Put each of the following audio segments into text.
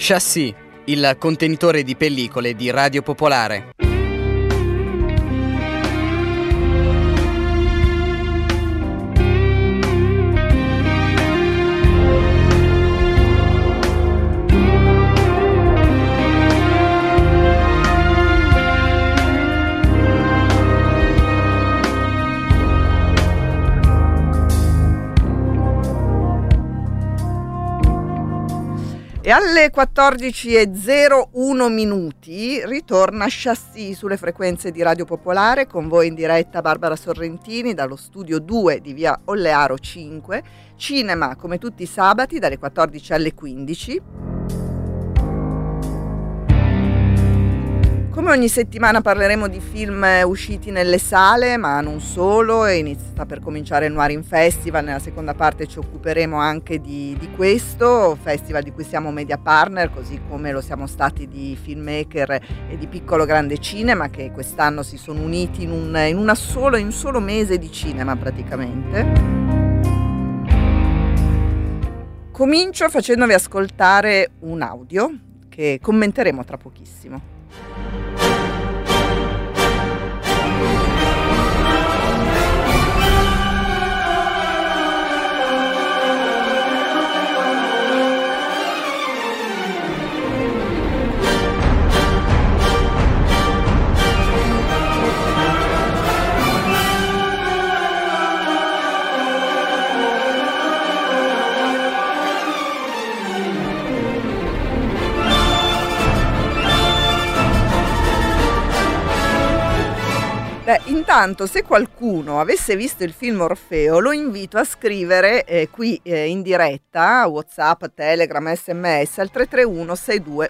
Chassis, il contenitore di pellicole di Radio Popolare. E alle 14:01 ritorna Chassis sulle frequenze di Radio Popolare, con voi in diretta Barbara Sorrentini dallo studio 2 di via Ollearo 5, cinema come tutti i sabati dalle 14 alle 15. Come ogni settimana parleremo di film usciti nelle sale, ma non solo, e sta per cominciare il Noirin Festival. Nella seconda parte ci occuperemo anche di questo festival di cui siamo media partner, così come lo siamo stati di Filmmaker e di Piccolo Grande Cinema, che quest'anno si sono uniti in un solo mese di cinema praticamente. Comincio facendovi ascoltare un audio che commenteremo tra pochissimo. Intanto, se qualcuno avesse visto il film Orfeo, lo invito a scrivere qui in diretta, WhatsApp, Telegram, SMS al 331 62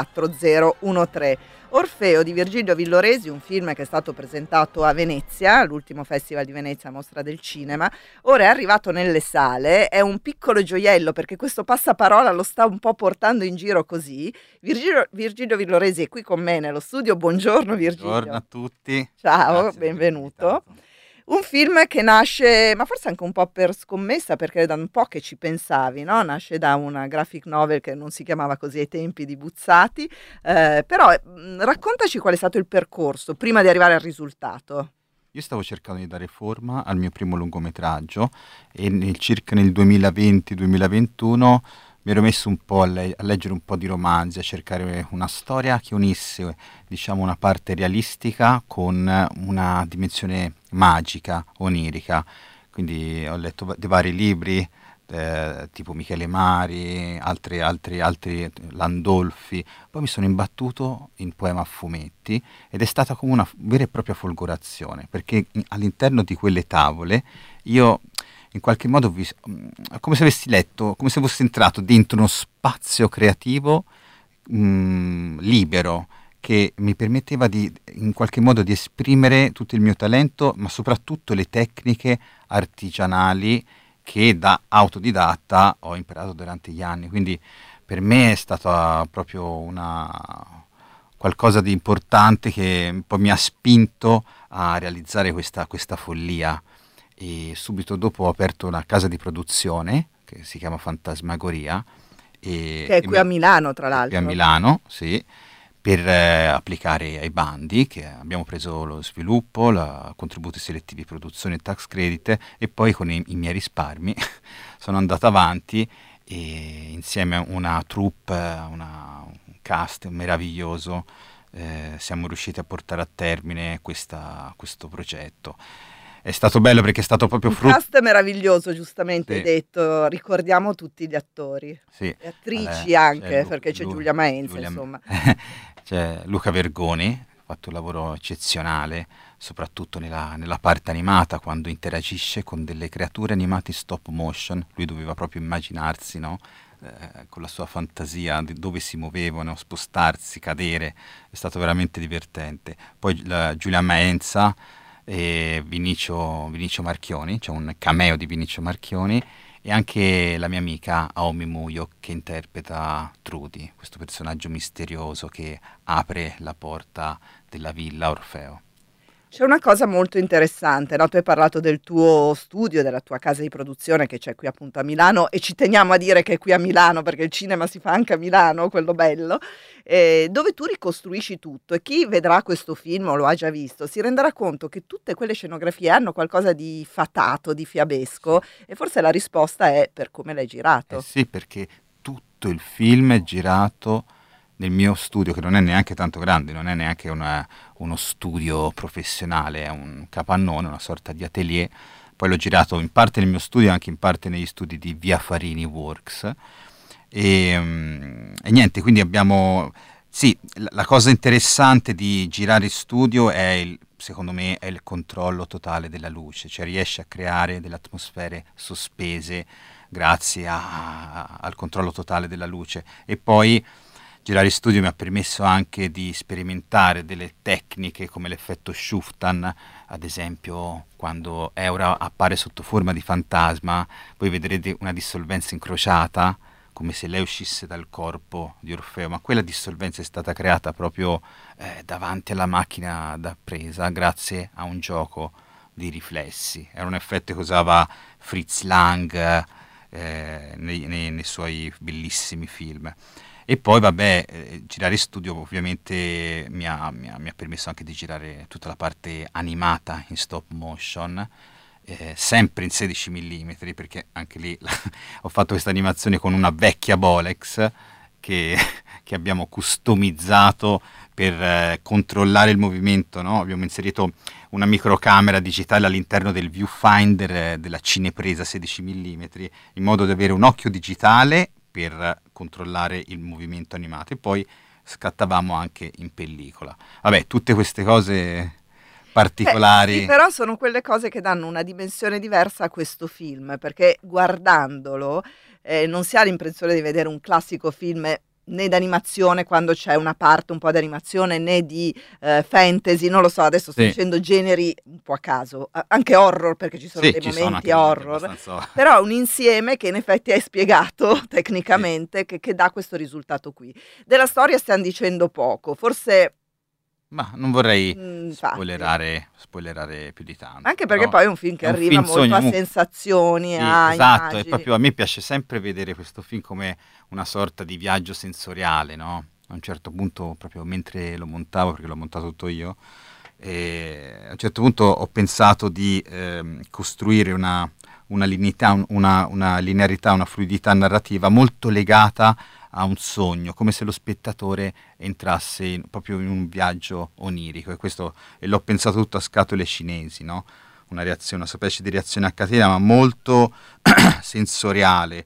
14013. Orfeo di Virgilio Villoresi, un film che è stato presentato a Venezia, all'ultimo Festival di Venezia, Mostra del Cinema. Ora è arrivato nelle sale, è un piccolo gioiello perché questo passaparola lo sta un po' portando in giro così. Virgilio Villoresi è qui con me nello studio. Buongiorno Virgilio. Buongiorno a tutti. Ciao, grazie, benvenuto. Un film che nasce, ma forse anche un po' per scommessa, perché da un po' che ci pensavi, no? Nasce da una graphic novel che non si chiamava così ai tempi di Buzzati, però raccontaci qual è stato il percorso prima di arrivare al risultato. Io stavo cercando di dare forma al mio primo lungometraggio e circa nel 2020-2021 mi ero messo un po' a leggere un po' di romanzi, a cercare una storia che unisse, diciamo, una parte realistica con una dimensione magica, onirica. Quindi ho letto dei vari libri, tipo Michele Mari, altri Landolfi. Poi mi sono imbattuto in poema a fumetti ed è stata come una vera e propria folgorazione, perché all'interno di quelle tavole io in qualche modo come se avessi letto, come se fossi entrato dentro uno spazio creativo libero, che mi permetteva in qualche modo di esprimere tutto il mio talento, ma soprattutto le tecniche artigianali che da autodidatta ho imparato durante gli anni. Quindi per me è stata proprio qualcosa di importante che un po' mi ha spinto a realizzare questa follia. E subito dopo ho aperto una casa di produzione che si chiama Fantasmagoria, che è qui a Milano, tra l'altro. Qui a Milano, sì, per applicare ai bandi, che abbiamo preso lo sviluppo, contributi selettivi, produzione, tax credit, e poi con i miei risparmi sono andato avanti e insieme a una troupe, un cast meraviglioso, siamo riusciti a portare a termine questo progetto. È stato bello perché è stato proprio un cast meraviglioso, giustamente, sì, hai detto. Ricordiamo tutti gli attori, sì, le attrici anche, perché c'è Giulia Maenza, insomma. C'è Luca Vergoni, ha fatto un lavoro eccezionale, soprattutto nella parte animata, quando interagisce con delle creature animate stop motion. Lui doveva proprio immaginarsi, no? Con la sua fantasia di dove si muovevano, spostarsi, cadere. È stato veramente divertente. Poi Giulia Maenza e Vinicio Marchioni, c'è un cameo di Vinicio Marchioni, e anche la mia amica Aomi Muyo, che interpreta Trudy, questo personaggio misterioso che apre la porta della villa Orfeo. C'è una cosa molto interessante, no? Tu hai parlato del tuo studio, della tua casa di produzione che c'è qui appunto a Milano, e ci teniamo a dire che è qui a Milano perché il cinema si fa anche a Milano, quello bello, dove tu ricostruisci tutto, e chi vedrà questo film o lo ha già visto si renderà conto che tutte quelle scenografie hanno qualcosa di fatato, di fiabesco, e forse la risposta è per come l'hai girato. Sì, perché tutto il film è girato nel mio studio, che non è neanche tanto grande, non è neanche uno studio professionale, è un capannone, una sorta di atelier. Poi l'ho girato in parte nel mio studio e anche in parte negli studi di Via Farini Works. E niente, quindi abbiamo... Sì, la cosa interessante di girare in studio secondo me, è il controllo totale della luce, cioè riesce a creare delle atmosfere sospese grazie al controllo totale della luce. E poi girare in studio mi ha permesso anche di sperimentare delle tecniche come l'effetto Schuftan, ad esempio quando Eura appare sotto forma di fantasma, voi vedrete una dissolvenza incrociata, come se lei uscisse dal corpo di Orfeo, ma quella dissolvenza è stata creata proprio davanti alla macchina da presa, grazie a un gioco di riflessi. Era un effetto che usava Fritz Lang nei suoi bellissimi film. E poi vabbè, girare in studio ovviamente mi ha permesso anche di girare tutta la parte animata in stop motion, sempre in 16 mm, perché anche lì ho fatto questa animazione con una vecchia Bolex che abbiamo customizzato per controllare il movimento, no? Abbiamo inserito una microcamera digitale all'interno del viewfinder della cinepresa 16 mm, in modo da avere un occhio digitale per controllare il movimento animato, e poi scattavamo anche in pellicola. Vabbè, tutte queste cose particolari. Sì, però sono quelle cose che danno una dimensione diversa a questo film, perché guardandolo non si ha l'impressione di vedere un classico film né d'animazione, quando c'è una parte un po' di animazione, né di fantasy, non lo so, adesso sto dicendo generi un po' a caso, anche horror, perché ci sono dei momenti horror, però un insieme che in effetti hai spiegato tecnicamente che dà questo risultato qui. Della storia stiamo dicendo poco, forse... Ma non vorrei spoilerare più di tanto. Anche perché poi è un film che arriva molto a sensazioni, a esatto, immagini. E proprio a me piace sempre vedere questo film come una sorta di viaggio sensoriale, no? A un certo punto, proprio mentre lo montavo, perché l'ho montato tutto io, a un certo punto ho pensato di costruire una linearità, una fluidità narrativa molto legata a un sogno, come se lo spettatore entrasse proprio in un viaggio onirico, e l'ho pensato tutto a scatole cinesi, no? Una specie di reazione a catena, ma molto sensoriale,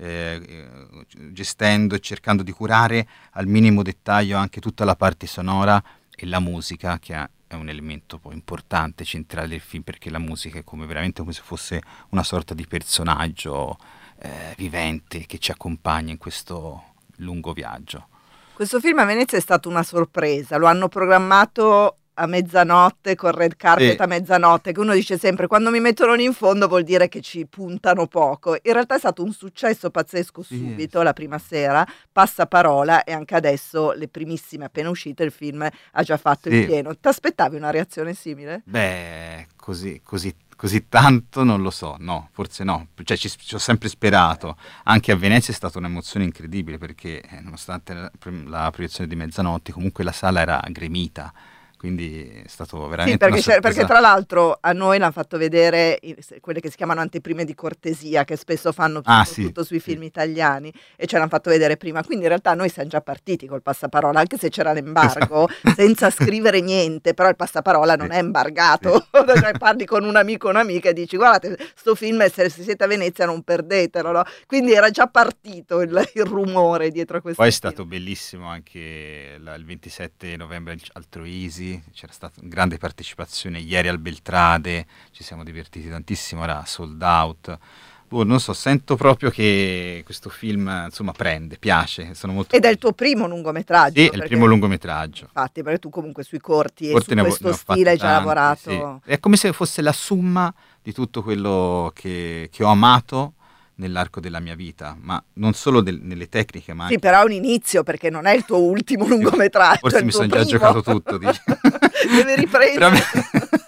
gestendo e cercando di curare al minimo dettaglio anche tutta la parte sonora e la musica, che è un elemento poi importante, centrale del film, perché la musica è veramente come se fosse una sorta di personaggio vivente che ci accompagna in questo lungo viaggio. Questo film a Venezia è stato una sorpresa, lo hanno programmato a mezzanotte, con red carpet a mezzanotte, che uno dice sempre quando mi mettono lì in fondo vuol dire che ci puntano poco. In realtà è stato un successo pazzesco subito, la prima sera, passaparola, e anche adesso le primissime appena uscite il film ha già fatto il pieno. Ti aspettavi una reazione simile? Beh, così tanto non lo so, no, forse no, cioè ci ho sempre sperato. Anche a Venezia è stata un'emozione incredibile, perché nonostante la proiezione di mezzanotte comunque la sala era gremita, quindi è stato veramente una sorpresa. Perché tra l'altro a noi l'hanno fatto vedere quelle che si chiamano anteprime di cortesia, che spesso fanno soprattutto sui film italiani, e ce l'hanno fatto vedere prima, quindi in realtà noi siamo già partiti col passaparola, anche se c'era l'embargo, senza scrivere niente, però il passaparola non è embargato, cioè parli con un amico o un'amica e dici guardate sto film, se siete a Venezia non perdetelo, no? Quindi era già partito il rumore dietro a questo Poi è film. stato bellissimo anche il 27 novembre al Troisi, c'era stata grande partecipazione ieri al Beltrade, ci siamo divertiti tantissimo, era sold out. Non so, sento proprio che questo film insomma piace, sono molto Ed è il tuo primo lungometraggio? Sì, è il primo lungometraggio. Infatti, perché tu comunque sui corti e su questo stile hai già lavorato. Sì. È come se fosse la somma di tutto quello che ho amato nell'arco della mia vita, ma non solo nelle tecniche, ma anche... però è un inizio, perché non è il tuo ultimo lungometraggio. Forse mi sono già giocato tutto. Deve riprendere.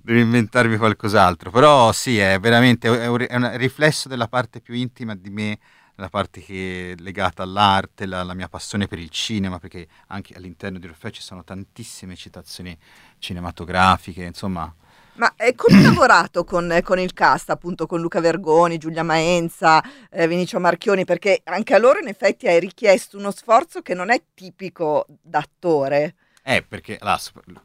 devo inventarmi qualcos'altro. Però sì, è veramente è un riflesso della parte più intima di me, la parte che è legata all'arte, la mia passione per il cinema, perché anche all'interno di Orfeo ci sono tantissime citazioni cinematografiche, insomma. Ma come hai lavorato con il cast, appunto con Luca Vergoni, Giulia Maenza, Vinicio Marchioni? Perché anche a loro in effetti hai richiesto uno sforzo che non è tipico d'attore. Perché allora,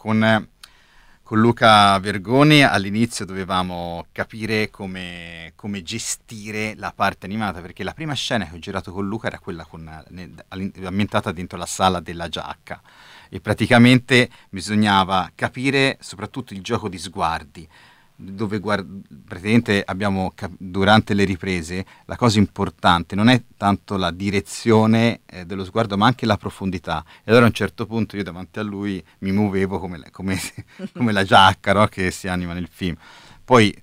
con Luca Vergoni all'inizio dovevamo capire come gestire la parte animata, perché la prima scena che ho girato con Luca era quella ambientata dentro la sala della giacca, e praticamente bisognava capire soprattutto il gioco di sguardi, dove praticamente durante le riprese la cosa importante non è tanto la direzione dello sguardo, ma anche la profondità. E allora a un certo punto io davanti a lui mi muovevo come la giacca, no? Che si anima nel film. Poi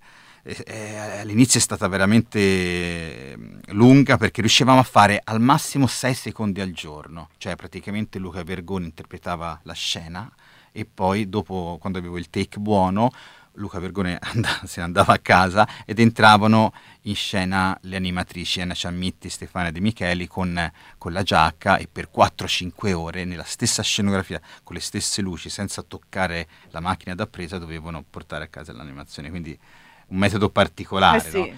all'inizio è stata veramente lunga, perché riuscivamo a fare al massimo 6 secondi al giorno, cioè praticamente Luca Vergoni interpretava la scena e poi dopo, quando avevo il take buono, Luca Vergone se ne andava a casa ed entravano in scena le animatrici Anna Ciammitti e Stefania De Micheli con la giacca, e per 4-5 ore nella stessa scenografia, con le stesse luci, senza toccare la macchina da presa, dovevano portare a casa l'animazione. Quindi un metodo particolare, sì. No?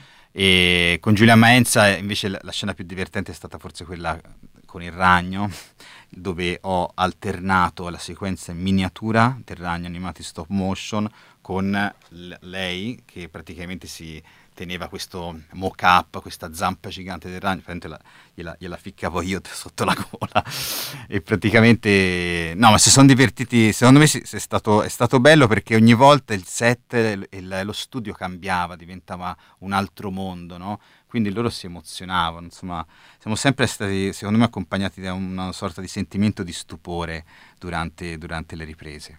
E con Giulia Maenza invece la scena più divertente è stata forse quella con il ragno, dove ho alternato la sequenza in miniatura del ragno animati stop motion con lei che praticamente si teneva questo mock-up, questa zampa gigante del ragno, gliela ficcavo io sotto la gola, e praticamente no, ma si sono divertiti. Secondo me è stato bello, perché ogni volta il set e lo studio cambiava, diventava un altro mondo, no? Quindi loro si emozionavano, insomma, siamo sempre stati, secondo me, accompagnati da una sorta di sentimento di stupore durante le riprese.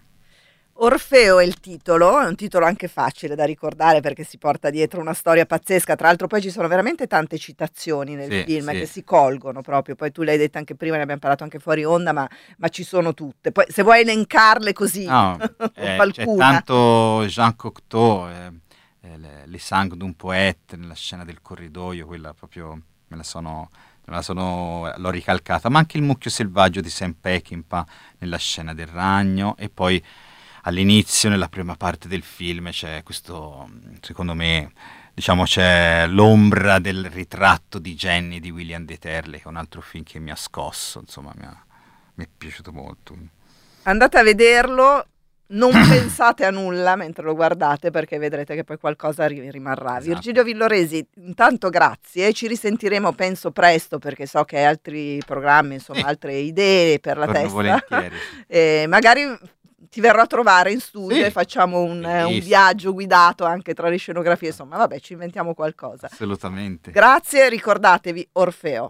Orfeo è il titolo, è un titolo anche facile da ricordare perché si porta dietro una storia pazzesca. Tra l'altro poi ci sono veramente tante citazioni nel film che si colgono proprio. Poi tu l'hai detta anche prima, ne abbiamo parlato anche fuori onda, ma ci sono tutte. Poi se vuoi elencarle così, c'è tanto Jean Cocteau, Les sangs d'un poète, nella scena del corridoio, quella proprio l'ho ricalcata, ma anche il mucchio selvaggio di Sam Peckinpah nella scena del ragno. E poi all'inizio, nella prima parte del film, c'è questo, secondo me, diciamo, c'è l'ombra del ritratto di Jenny di William De Terle, che è un altro film che mi ha scosso, insomma, mi è piaciuto molto. Andate a vederlo, non pensate a nulla mentre lo guardate, perché vedrete che poi qualcosa rimarrà. Esatto. Virgilio Villoresi, intanto grazie, ci risentiremo penso presto, perché so che hai altri programmi, insomma, altre idee per la testa. Volentieri. Magari ti verrò a trovare in studio e facciamo un viaggio guidato anche tra le scenografie, insomma, vabbè, ci inventiamo qualcosa. Assolutamente. Grazie, ricordatevi Orfeo.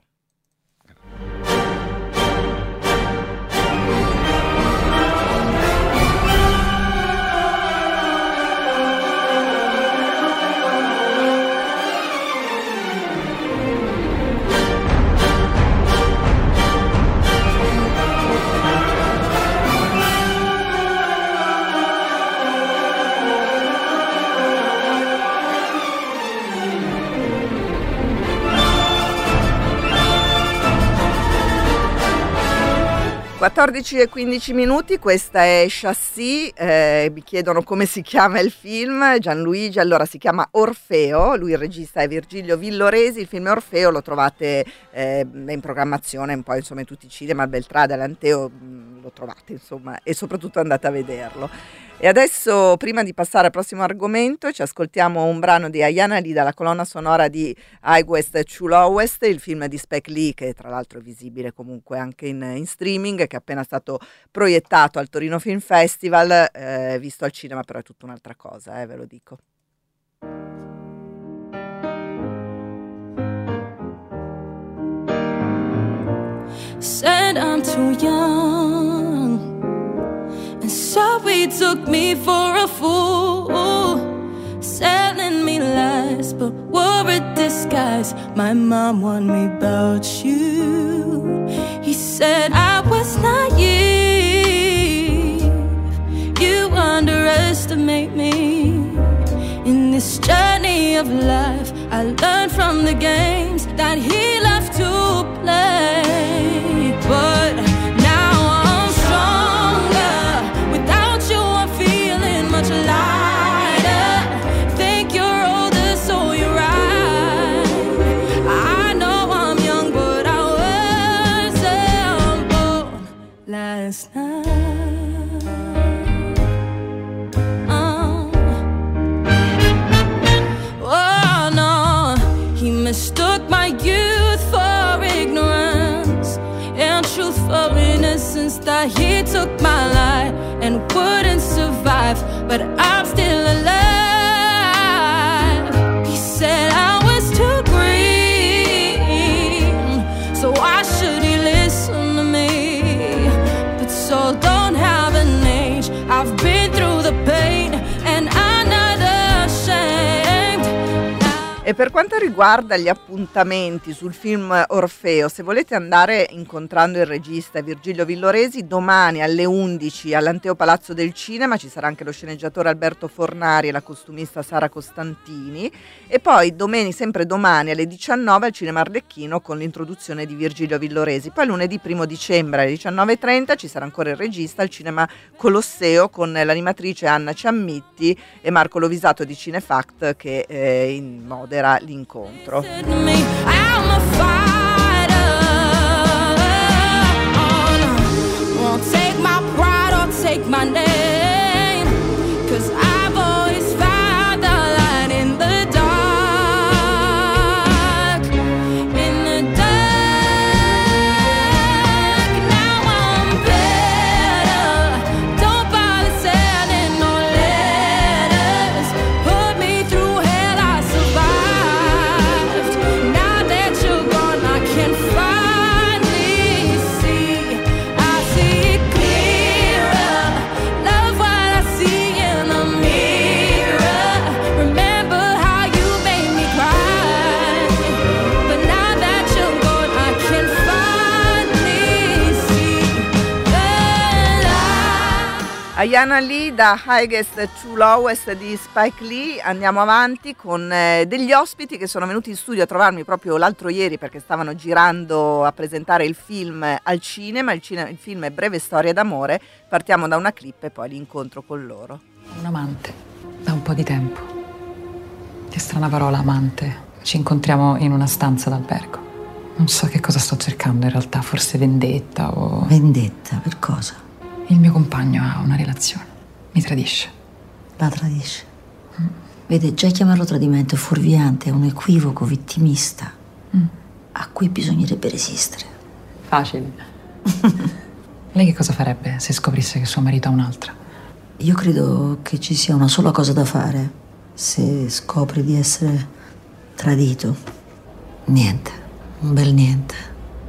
Sì. 14:15, questa è Chassis, mi chiedono come si chiama il film. Gianluigi, allora si chiama Orfeo, lui il regista è Virgilio Villoresi, il film è Orfeo, lo trovate in programmazione un po', insomma, in tutti i cinema, al Beltrade, all'Anteo, lo trovate, insomma, e soprattutto andate a vederlo. E adesso, prima di passare al prossimo argomento, ci ascoltiamo un brano di Ayana Lee dalla colonna sonora di High West Chula West, il film di Spike Lee, che tra l'altro è visibile comunque anche in streaming, che è appena stato proiettato al Torino Film Festival, visto al cinema però è tutta un'altra cosa, ve lo dico. Said I'm too young, and so he took me for a fool, selling me lies, but wore a disguise. My mom warned me about you. He said I was naive, you underestimate me. this journey of life, I learned from the games that he left to play. But now I'm stronger. Without you, I'm feeling much lighter. Think you're older, so you're right. I know I'm young, but I wasn't born last night. Mistook my youth for ignorance and truth for innocence, that he took my life and wouldn't survive, but I'm still alive. He said I was too green, so why should he listen to me? But souls don't have an age. I've been through the pain and I'm not ashamed. E per quanto riguarda gli appuntamenti sul film Orfeo, se volete andare incontrando il regista Virgilio Villoresi, domani alle 11 all'Anteo Palazzo del Cinema ci sarà anche lo sceneggiatore Alberto Fornari e la costumista Sara Costantini, e poi sempre domani alle 19 al Cinema Arlecchino con l'introduzione di Virgilio Villoresi. Poi lunedì 1 dicembre alle 19:30 ci sarà ancora il regista al Cinema Colosseo con l'animatrice Anna Ciammitti e Marco Lovisato di Cinefact che modera l'incontro. Ayana Lee da Highest to Lowest di Spike Lee. Andiamo avanti con degli ospiti che sono venuti in studio a trovarmi proprio l'altro ieri perché stavano girando a presentare il film al cinema. Il film è Breve storia d'amore. Partiamo da una clip e poi l'incontro con loro. Un amante, da un po' di tempo. Che strana parola, amante. Ci incontriamo in una stanza d'albergo. Non so che cosa sto cercando in realtà, forse vendetta o... Vendetta? Per cosa? Il mio compagno ha una relazione. Mi tradisce. La tradisce? Vede, già chiamarlo tradimento è fuorviante, è un equivoco vittimista a cui bisognerebbe resistere. Facile. Lei che cosa farebbe se scoprisse che suo marito ha un'altra? Io credo che ci sia una sola cosa da fare. Se scopri di essere tradito, niente, un bel niente.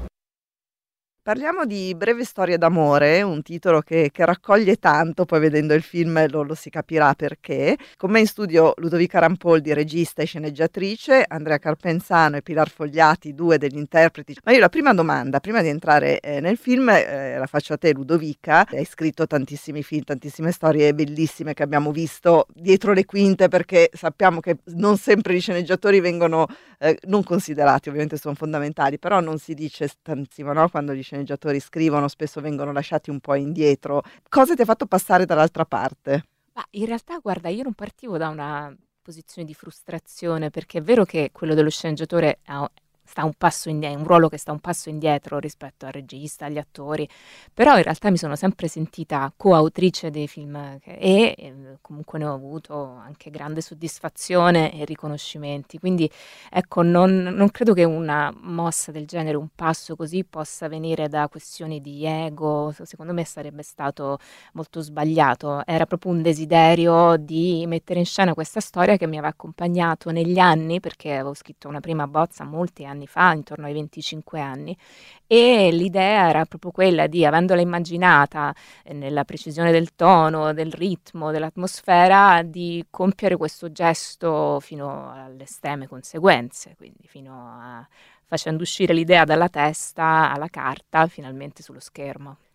Parliamo di Breve storia d'amore, un titolo che raccoglie tanto, poi vedendo il film lo si capirà perché. Con me in studio Ludovica Rampoldi, regista e sceneggiatrice, Andrea Carpenzano e Pilar Fogliati, due degli interpreti. Ma io la prima domanda, prima di entrare nel film, la faccio a te Ludovica. Hai scritto tantissimi film, tantissime storie bellissime che abbiamo visto dietro le quinte, perché sappiamo che non sempre gli sceneggiatori vengono non considerati, ovviamente sono fondamentali, però non si dice tantissimo, no? Quando gli sceneggiatori scrivono spesso vengono lasciati un po' indietro. Cosa ti ha fatto passare dall'altra parte? Ma in realtà, guarda, io non partivo da una posizione di frustrazione, perché è vero che quello dello sceneggiatore sta un passo indietro, è un ruolo che sta un passo indietro rispetto al regista, agli attori, però in realtà mi sono sempre sentita coautrice dei film e comunque ne ho avuto anche grande soddisfazione e riconoscimenti, quindi ecco, non credo che una mossa del genere, un passo così possa venire da questioni di ego. Secondo me sarebbe stato molto sbagliato, era proprio un desiderio di mettere in scena questa storia che mi aveva accompagnato negli anni, perché avevo scritto una prima bozza molti anni fa, intorno ai 25 anni, e l'idea era proprio quella di, avendola immaginata nella precisione del tono, del ritmo, dell'atmosfera, di compiere questo gesto fino alle estreme conseguenze, quindi fino a facendo uscire l'idea dalla testa alla carta, finalmente sullo schermo.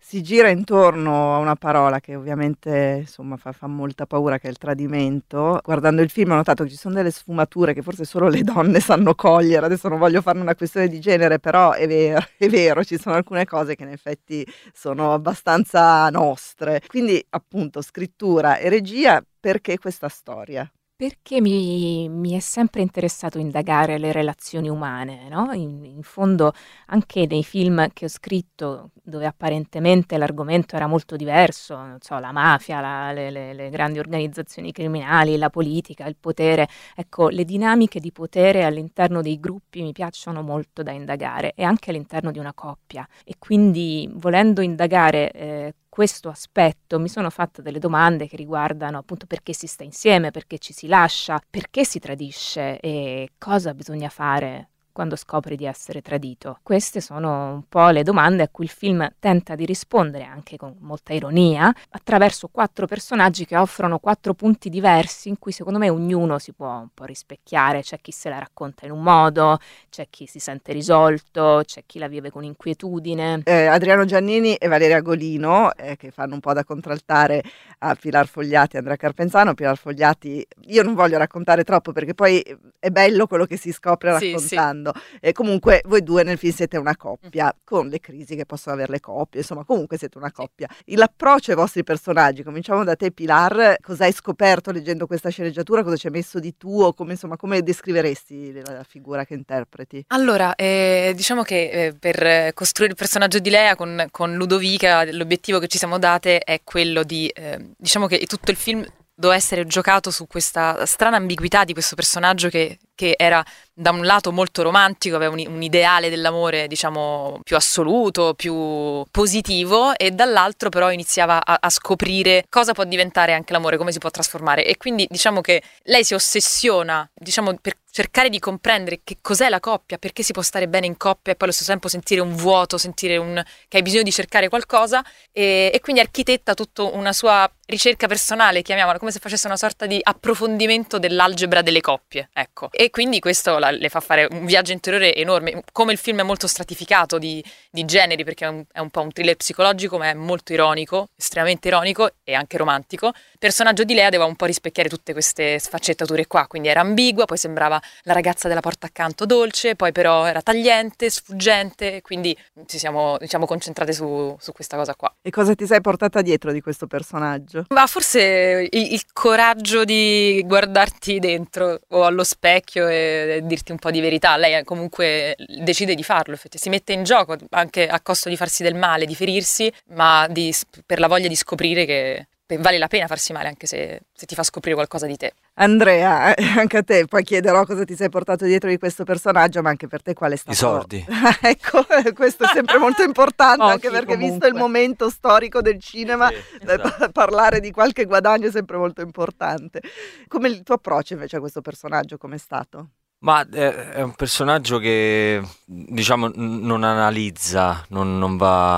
Si gira intorno a una parola che ovviamente insomma fa molta paura, che è il tradimento. Guardando il film ho notato che ci sono delle sfumature che forse solo le donne sanno cogliere. Adesso non voglio farne una questione di genere, però è vero, ci sono alcune cose che in effetti sono abbastanza nostre. Quindi appunto scrittura e regia, perché questa storia? Perché mi è sempre interessato indagare le relazioni umane, no? In fondo anche nei film che ho scritto, dove apparentemente l'argomento era molto diverso, non so, la mafia, le grandi organizzazioni criminali, la politica, il potere, ecco, le dinamiche di potere all'interno dei gruppi mi piacciono molto da indagare, e anche all'interno di una coppia. E quindi, volendo indagare questo aspetto, mi sono fatta delle domande che riguardano appunto perché si sta insieme, perché ci si lascia, perché si tradisce e cosa bisogna fare quando scopri di essere tradito. Queste sono un po' le domande a cui il film tenta di rispondere, anche con molta ironia, attraverso 4 personaggi che offrono 4 punti diversi in cui secondo me ognuno si può un po' rispecchiare. C'è chi se la racconta in un modo, c'è chi si sente risolto, c'è chi la vive con inquietudine. Adriano Giannini e Valeria Golino, che fanno un po' da contraltare a Pilar Fogliati e Andrea Carpenzano. Pilar Fogliati, io non voglio raccontare troppo perché poi è bello quello che si scopre raccontando. E comunque voi due nel film siete una coppia, con le crisi che possono avere le coppie, insomma comunque siete una coppia. L'approccio ai vostri personaggi, cominciamo da te Pilar, cosa hai scoperto leggendo questa sceneggiatura, cosa ci hai messo di tuo, come descriveresti la figura che interpreti? Allora, diciamo che per costruire il personaggio di Lea con Ludovica l'obiettivo che ci siamo date è quello di, diciamo che tutto il film doveva essere giocato su questa strana ambiguità di questo personaggio che era da un lato molto romantico, aveva un ideale dell'amore diciamo più assoluto, più positivo, e dall'altro però iniziava a scoprire cosa può diventare anche l'amore, come si può trasformare, e quindi diciamo che lei si ossessiona diciamo per cercare di comprendere che cos'è la coppia, perché si può stare bene in coppia e poi allo stesso tempo sentire un vuoto, sentire che hai bisogno di cercare qualcosa, e quindi architetta tutta una sua ricerca personale, chiamiamola, come se facesse una sorta di approfondimento dell'algebra delle coppie, ecco. E quindi questo le fa fare un viaggio interiore enorme. Come il film è molto stratificato di generi, perché è un po' un thriller psicologico, ma è molto ironico, estremamente ironico e anche romantico, il personaggio di Lea doveva un po' rispecchiare tutte queste sfaccettature qua, quindi era ambigua, poi sembrava la ragazza della porta accanto dolce, poi però era tagliente, sfuggente, quindi ci siamo diciamo concentrate su questa cosa qua. E cosa ti sei portata dietro di questo personaggio? Ma forse il coraggio di guardarti dentro o allo specchio e dirti un po' di verità. Lei comunque decide di farlo, si mette in gioco anche a costo di farsi del male, di ferirsi, ma per la voglia di scoprire che vale la pena farsi male anche se ti fa scoprire qualcosa di te. Andrea, anche a te poi chiederò cosa ti sei portato dietro di questo personaggio, ma anche per te qual è stato? I soldi. Ecco, questo è sempre molto importante, anche perché comunque. visto il momento storico del cinema, esatto. parlare di qualche guadagno è sempre molto importante. Come il tuo approccio invece a questo personaggio, com'è stato? Ma è un personaggio che diciamo non analizza, non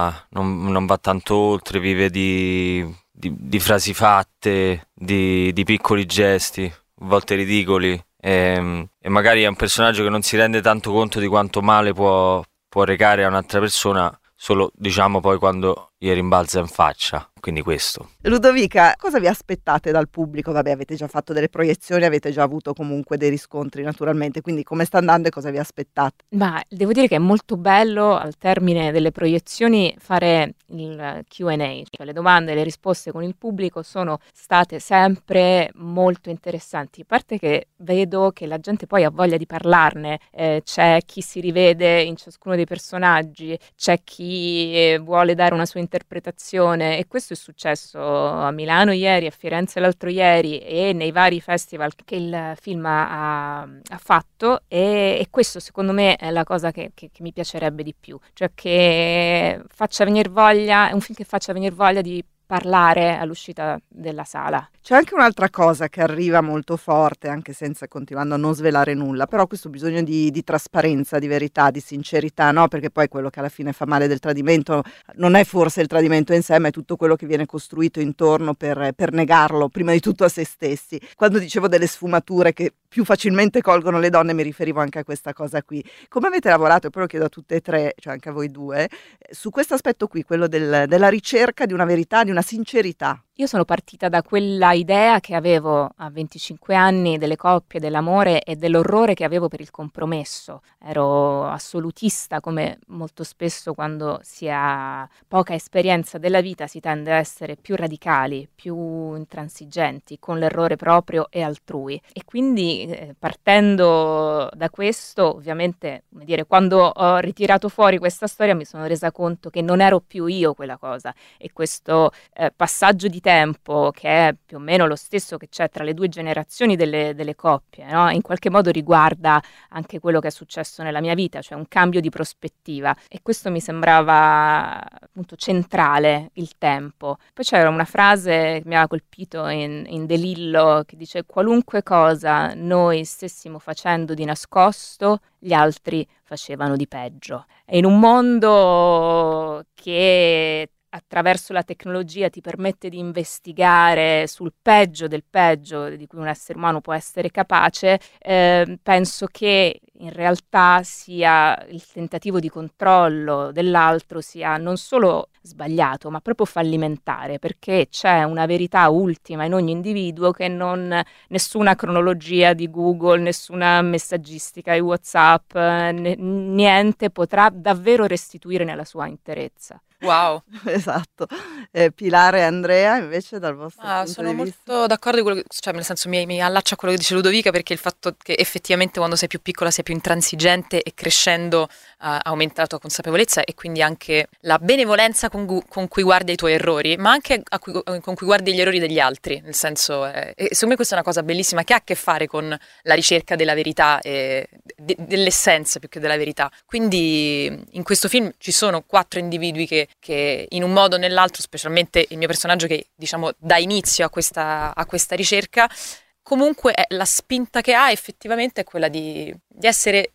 va tanto oltre, vive di frasi fatte, di piccoli gesti, a volte ridicoli, e magari è un personaggio che non si rende tanto conto di quanto male può recare a un'altra persona, solo diciamo poi quando gli rimbalza in faccia, quindi questo. Ludovica, cosa vi aspettate dal pubblico? Vabbè, avete già fatto delle proiezioni, avete già avuto comunque dei riscontri naturalmente, quindi come sta andando e cosa vi aspettate? Ma devo dire che è molto bello al termine delle proiezioni fare il Q&A, cioè le domande e le risposte con il pubblico sono state sempre molto interessanti, a parte che vedo che la gente poi ha voglia di parlarne, c'è chi si rivede in ciascuno dei personaggi, c'è chi vuole dare una sua interpretazione, e questo è successo a Milano ieri, a Firenze l'altro ieri e nei vari festival che il film ha fatto, e questo secondo me è la cosa che mi piacerebbe di più, cioè che faccia venire voglia, è un film che faccia venire voglia di parlare all'uscita della sala. C'è anche un'altra cosa che arriva molto forte, anche senza continuando a non svelare nulla, però questo bisogno di trasparenza, di verità, di sincerità, no? Perché poi quello che alla fine fa male del tradimento non è forse il tradimento in sé, ma è tutto quello che viene costruito intorno per negarlo, prima di tutto a se stessi. Quando dicevo delle sfumature che più facilmente colgono le donne, mi riferivo anche a questa cosa qui. Come avete lavorato, e poi lo chiedo a tutte e tre, cioè anche a voi due, su questo aspetto qui, quello della ricerca di una verità, di una sincerità? Io sono partita da quella idea che avevo a 25 anni delle coppie, dell'amore e dell'orrore che avevo per il compromesso. Ero assolutista, come molto spesso quando si ha poca esperienza della vita si tende a essere più radicali, più intransigenti con l'errore proprio e altrui. E quindi partendo da questo, ovviamente, come dire, quando ho ritirato fuori questa storia mi sono resa conto che non ero più io quella cosa, e questo passaggio di tempo, che è più o meno lo stesso che c'è tra le due generazioni delle coppie, no? In qualche modo riguarda anche quello che è successo nella mia vita, cioè un cambio di prospettiva, e questo mi sembrava appunto centrale, il tempo. Poi c'era una frase che mi aveva colpito in De Lillo, che dice: qualunque cosa noi stessimo facendo di nascosto, gli altri facevano di peggio. E in un mondo che attraverso la tecnologia ti permette di investigare sul peggio del peggio di cui un essere umano può essere capace, penso che in realtà sia il tentativo di controllo dell'altro sia non solo sbagliato, ma proprio fallimentare, perché c'è una verità ultima in ogni individuo che nessuna cronologia di Google, nessuna messaggistica di WhatsApp, niente potrà davvero restituire nella sua interezza. Wow. Esatto. Pilare e Andrea, invece, dal vostro punto sono di vista? molto d'accordo di quello che, cioè, nel senso mi allaccio a quello che dice Ludovica, perché il fatto che effettivamente quando sei più piccola sei più intransigente e crescendo aumenta la tua consapevolezza e quindi anche la benevolenza con cui guardi i tuoi errori, ma anche con cui guardi gli errori degli altri, nel senso, e secondo me questa è una cosa bellissima che ha a che fare con la ricerca della verità e dell'essenza più che della verità. Quindi in questo film ci sono 4 individui che in un modo o nell'altro, specialmente il mio personaggio che diciamo dà inizio a questa ricerca, comunque la spinta che ha effettivamente è quella di essere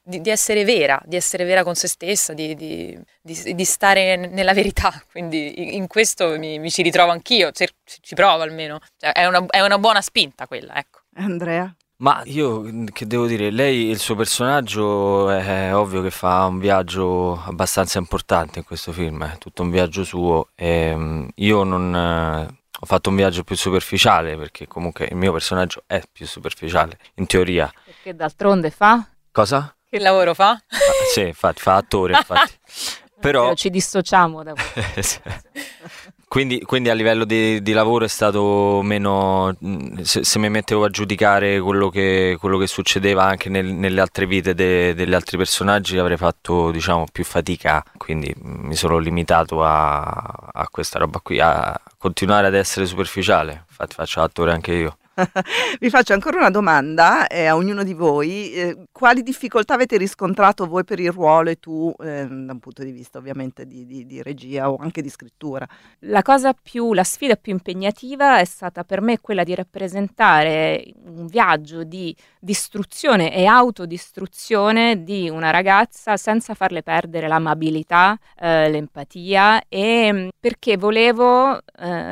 vera con se stessa, di stare nella verità. Quindi in questo mi ci ritrovo anch'io, ci provo almeno, cioè, è una buona spinta quella, ecco. Andrea? Ma io che devo dire, lei, il suo personaggio è ovvio che fa un viaggio abbastanza importante in questo film, è tutto un viaggio suo, e io non ho fatto un viaggio più superficiale, perché comunque il mio personaggio è più superficiale, in teoria. Perché d'altronde fa? Cosa? Che lavoro fa? Sì, infatti, fa attore, infatti. Però ci dissociamo da questo. Quindi a livello di lavoro è stato meno, se mi mettevo a giudicare quello che succedeva anche nelle altre vite degli altri personaggi, avrei fatto, diciamo, più fatica, quindi mi sono limitato a questa roba qui, a continuare ad essere superficiale. Infatti faccio attore anche io. Vi faccio ancora una domanda a ognuno di voi. Quali difficoltà avete riscontrato voi per il ruolo, e tu da un punto di vista ovviamente di regia o anche di scrittura? La sfida più impegnativa è stata per me quella di rappresentare un viaggio di distruzione e autodistruzione di una ragazza senza farle perdere l'amabilità, l'empatia, e perché volevo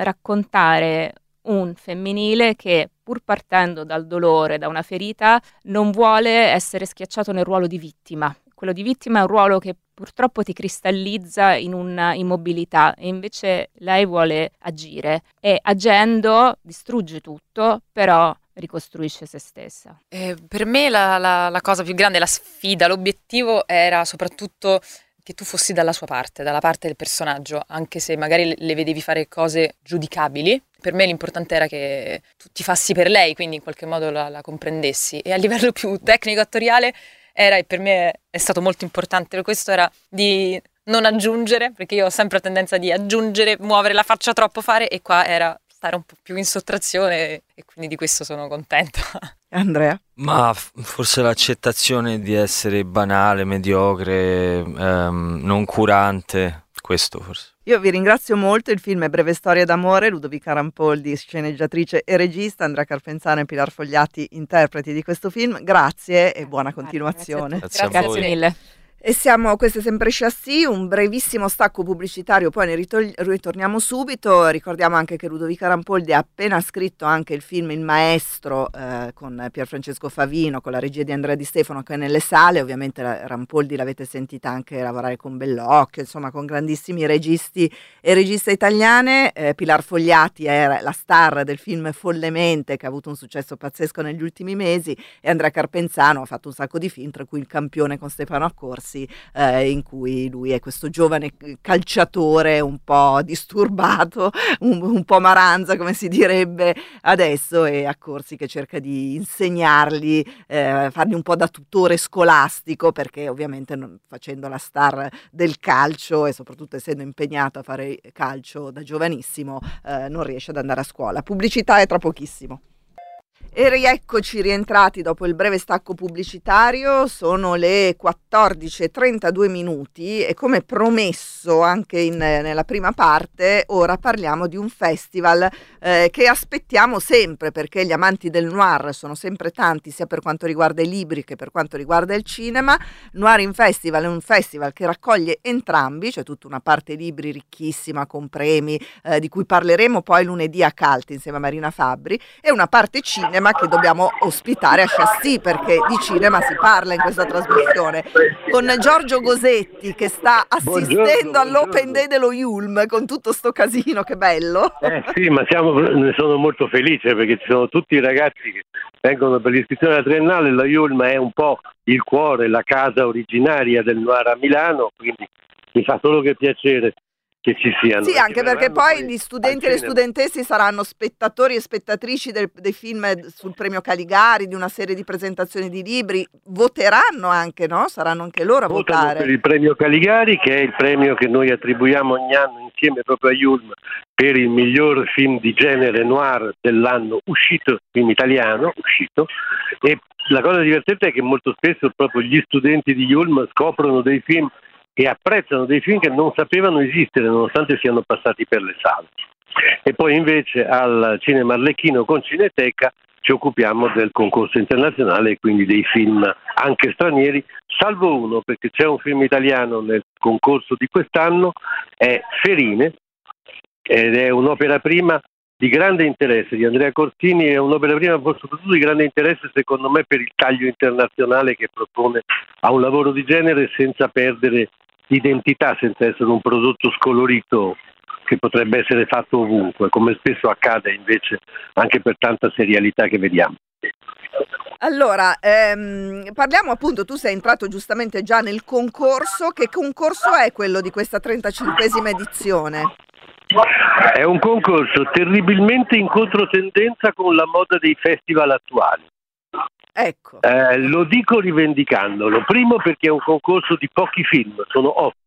raccontare un femminile che, pur partendo dal dolore, da una ferita, non vuole essere schiacciato nel ruolo di vittima. Quello di vittima è un ruolo che purtroppo ti cristallizza in una immobilità, e invece lei vuole agire, e agendo distrugge tutto, però ricostruisce se stessa. Per me la cosa più grande, la sfida, l'obiettivo era soprattutto che tu fossi dalla sua parte, dalla parte del personaggio, anche se magari le vedevi fare cose giudicabili. Per me l'importante era che tu ti fassi per lei, quindi in qualche modo la comprendessi. E a livello più tecnico-attoriale e per me è stato molto importante per questo, era di non aggiungere, perché io ho sempre la tendenza di aggiungere, muovere la faccia troppo, fare, e qua era stare un po' più in sottrazione, e quindi di questo sono contenta. Andrea? Ma forse l'accettazione di essere banale, mediocre, non curante, questo forse. Io vi ringrazio molto, il film è Breve storia d'amore, Ludovica Rampoldi, sceneggiatrice e regista, Andrea Carpenzano e Pilar Fogliati, interpreti di questo film. Grazie e buona continuazione. Grazie a voi. Grazie mille. Questo è sempre Chassis, un brevissimo stacco pubblicitario, poi ne ritorniamo subito. Ricordiamo anche che Ludovica Rampoldi ha appena scritto anche il film Il Maestro con Pierfrancesco Favino, con la regia di Andrea Di Stefano, che è nelle sale. Ovviamente Rampoldi l'avete sentita anche lavorare con Bellocchio, insomma con grandissimi registi e registe italiane. Pilar Fogliati è la star del film Follemente, che ha avuto un successo pazzesco negli ultimi mesi, e Andrea Carpenzano ha fatto un sacco di film, tra cui Il Campione con Stefano Accorsi, in cui lui è questo giovane calciatore un po' disturbato, un po' maranza come si direbbe adesso, e Accorsi che cerca di insegnargli, fargli un po' da tutore scolastico, perché ovviamente facendo la star del calcio e soprattutto essendo impegnato a fare calcio da giovanissimo, non riesce ad andare a scuola. Pubblicità è tra pochissimo. E rieccoci rientrati dopo il breve stacco pubblicitario. Sono le 14:32 minuti e, come promesso anche nella prima parte, ora parliamo di un festival che aspettiamo sempre, perché gli amanti del noir sono sempre tanti, sia per quanto riguarda i libri che per quanto riguarda il cinema. Noir in Festival è un festival che raccoglie entrambi, cioè tutta una parte libri ricchissima con premi, di cui parleremo poi lunedì a Calti insieme a Marina Fabbri, e una parte cinema che dobbiamo ospitare a Chassis, perché di cinema si parla in questa trasmissione, con Giorgio Gosetti che sta assistendo all'Open Day dello Yulm con tutto sto casino. Che bello! Sì, ma ne sono molto felice, perché ci sono tutti i ragazzi che vengono per l'iscrizione alla triennale. La Yulm è un po' il cuore, la casa originaria del noir a Milano, quindi mi fa solo che piacere che ci siano. Sì, anche perché poi gli studenti e le studentesse saranno spettatori e spettatrici dei film sul premio Caligari, di una serie di presentazioni di libri. Voteranno anche, no? Saranno anche loro a votare per il premio Caligari, che è il premio che noi attribuiamo ogni anno insieme proprio a Yulm per il miglior film di genere noir dell'anno uscito, film italiano uscito. E la cosa divertente è che molto spesso proprio gli studenti di Yulm scoprono dei film e apprezzano dei film che non sapevano esistere, nonostante siano passati per le sale. E poi invece al Cinema Arlecchino con Cineteca ci occupiamo del concorso internazionale e quindi dei film anche stranieri, salvo uno, perché c'è un film italiano nel concorso di quest'anno, è Ferine, ed è un'opera prima di grande interesse di Andrea Corsini, è un'opera prima soprattutto di grande interesse secondo me per il taglio internazionale che propone a un lavoro di genere senza perdere identità, senza essere un prodotto scolorito che potrebbe essere fatto ovunque, come spesso accade invece anche per tanta serialità che vediamo. Allora, parliamo appunto, tu sei entrato giustamente già nel concorso. Che concorso è quello di questa 35esima edizione? È un concorso terribilmente in controtendenza con la moda dei festival attuali. Ecco. Lo dico rivendicandolo. Primo, perché è un concorso di pochi film, sono 8,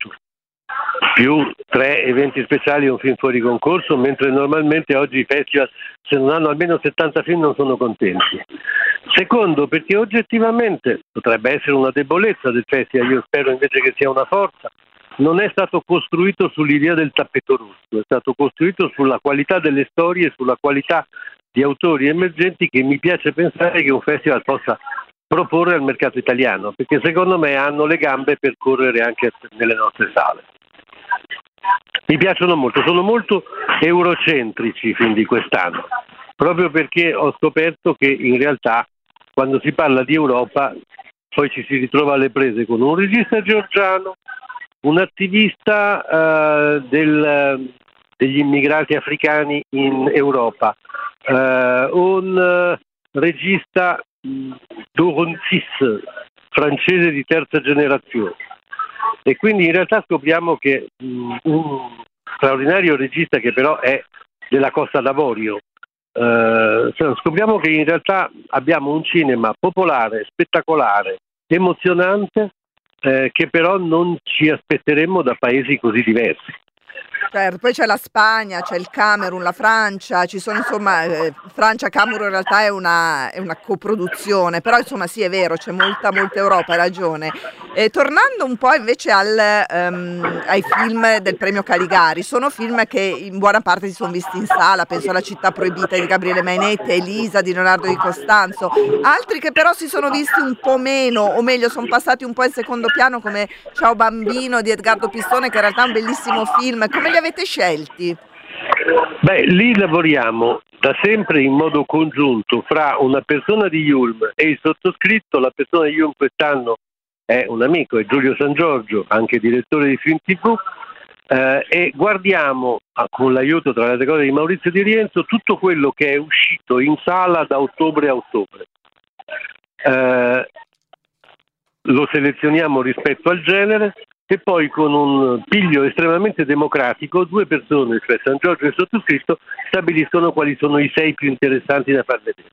più 3 eventi speciali e un film fuori concorso, mentre normalmente oggi i festival, se non hanno almeno 70 film, non sono contenti. Secondo, perché oggettivamente potrebbe essere una debolezza del festival, io spero invece che sia una forza. Non è stato costruito sull'idea del tappeto rosso, è stato costruito sulla qualità delle storie, sulla qualità di autori emergenti che mi piace pensare che un festival possa proporre al mercato italiano, perché secondo me hanno le gambe per correre anche nelle nostre sale. Mi piacciono molto, sono molto eurocentrici i film di quest'anno, proprio perché ho scoperto che in realtà quando si parla di Europa poi ci si ritrova alle prese con un regista georgiano, un attivista degli immigrati africani in Europa, un regista d'Oronsis, francese di terza generazione, e quindi in realtà scopriamo che un straordinario regista che però è della Costa d'Avorio, scopriamo che in realtà abbiamo un cinema popolare, spettacolare, emozionante, che però non ci aspetteremmo da paesi così diversi. Certo, poi c'è la Spagna, c'è il Camerun, la Francia, ci sono insomma, Francia-Camerun in realtà è una coproduzione, però insomma sì è vero, c'è molta Europa, hai ragione. Tornando un po' invece ai film del premio Caligari, sono film che in buona parte si sono visti in sala, penso alla Città proibita di Gabriele Mainetti, Elisa di Leonardo Di Costanzo, altri che però si sono visti un po' meno, o meglio sono passati un po' in secondo piano, come Ciao Bambino di Edgardo Pistone, che in realtà è un bellissimo film. Come li avete scelti? Beh, lì lavoriamo da sempre in modo congiunto fra una persona di Yulm e il sottoscritto. La persona di Yulm quest'anno è un amico, è Giulio San Giorgio, anche direttore di Film TV, e guardiamo, con l'aiuto tra le altre cose di Maurizio Di Rienzo, tutto quello che è uscito in sala da ottobre a ottobre. Lo selezioniamo rispetto al genere e poi con un piglio estremamente democratico 2 persone, cioè San Giorgio e il sottoscritto, stabiliscono quali sono i 6 più interessanti da far vedere.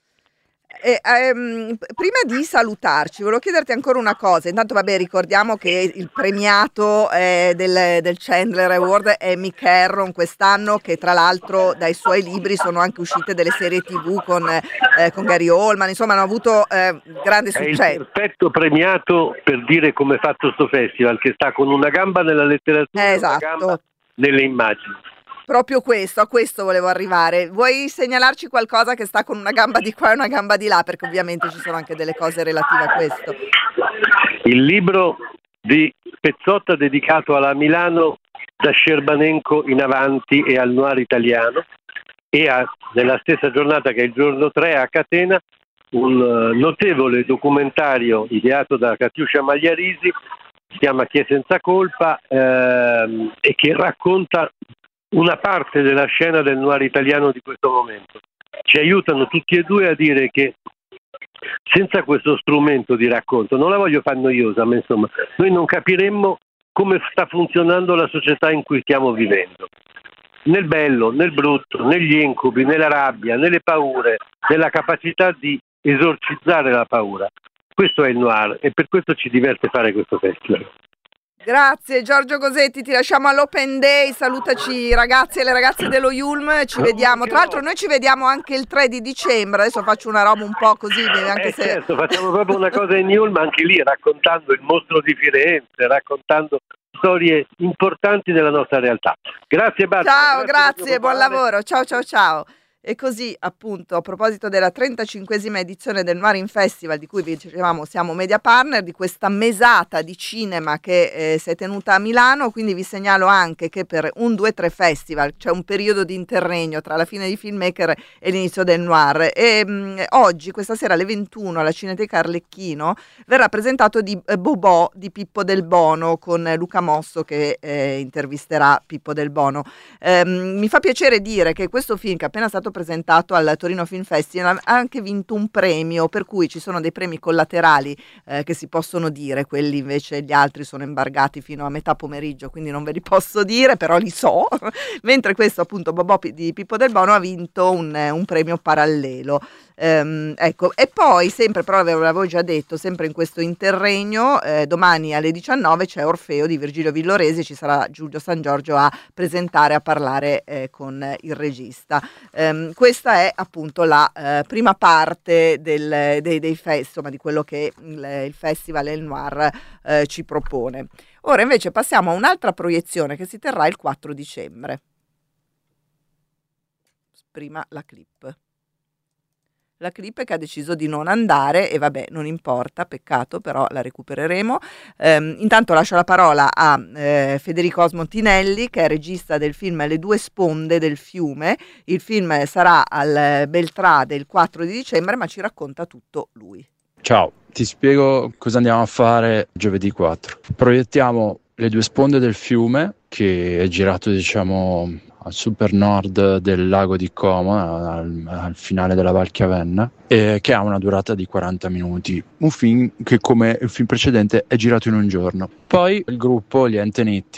Prima di salutarci volevo chiederti ancora una cosa. Intanto ricordiamo che il premiato del Chandler Award è Mick Herron quest'anno, che tra l'altro dai suoi libri sono anche uscite delle serie TV con Gary Oldman, insomma hanno avuto grande successo. È il perfetto premiato per dire come è fatto sto festival, che sta con una gamba nella letteratura e una gamba nelle immagini. Proprio a questo volevo arrivare. Vuoi segnalarci qualcosa che sta con una gamba di qua e una gamba di là? Perché ovviamente ci sono anche delle cose relative a questo. Il libro di Pezzotta dedicato alla Milano da Scerbanenko in avanti e al noir italiano, e nella stessa giornata, che è il giorno 3, a Catena, un notevole documentario ideato da Katiuscia Magliarisi, si chiama Chi è senza colpa, e che racconta una parte della scena del noir italiano di questo momento. Ci aiutano tutti e due a dire che senza questo strumento di racconto, non la voglio fare noiosa, ma insomma, noi non capiremmo come sta funzionando la società in cui stiamo vivendo. Nel bello, nel brutto, negli incubi, nella rabbia, nelle paure, nella capacità di esorcizzare la paura. Questo è il noir e per questo ci diverte fare questo festival. Grazie Giorgio Gosetti, ti lasciamo all'Open Day, salutaci i ragazzi e le ragazze dello Yulm, ci vediamo, tra l'altro noi ci vediamo anche il 3 di dicembre, adesso faccio una roba un po' così, anche se... Certo, facciamo proprio una cosa in Yulm, anche lì raccontando il mostro di Firenze, raccontando storie importanti della nostra realtà. Grazie Barbara. Ciao, grazie, buon lavoro, ciao. E così, appunto, a proposito della 35esima edizione del Noir Festival, di cui vi dicevamo siamo media partner, di questa mesata di cinema che si è tenuta a Milano, quindi vi segnalo anche che per un 2-3 festival c'è un periodo di interregno tra la fine di Filmmaker e l'inizio del Noir. E oggi, questa sera alle 21, alla Cineteca Arlecchino, verrà presentato di Bobò di Pippo Del Bono, con Luca Mosso che intervisterà Pippo Del Bono. Mi fa piacere dire che questo film, che è appena stato presentato al Torino Film Festival, ha anche vinto un premio, per cui ci sono dei premi collaterali che si possono dire, quelli invece gli altri sono embargati fino a metà pomeriggio, quindi non ve li posso dire, però li so, mentre questo appunto Bobò di Pippo Del Bono ha vinto un premio parallelo. Ecco, e poi sempre, però l'avevo già detto, sempre in questo interregno, domani alle 19 c'è Orfeo di Virgilio Villoresi, ci sarà Giulio San Giorgio a presentare, a parlare con il regista. Questa è appunto la prima parte dei insomma, di quello che il Festival El Noir ci propone. Ora invece passiamo a un'altra proiezione che si terrà il 4 dicembre. Prima la clip. La clip che ha deciso di non andare e vabbè, non importa, peccato, però la recupereremo. Intanto lascio la parola a Federico Osmontinelli, che è regista del film Le due sponde del fiume. Il film sarà al Beltrade il 4 di dicembre, ma ci racconta tutto lui. Ciao, ti spiego cosa andiamo a fare giovedì 4. Proiettiamo Le due sponde del fiume, che è girato diciamo al super nord del lago di Como, al finale della Val Chiavenna, e che ha una durata di 40 minuti. Un film che, come il film precedente, è girato in un giorno. Poi il gruppo, gli Antenetti,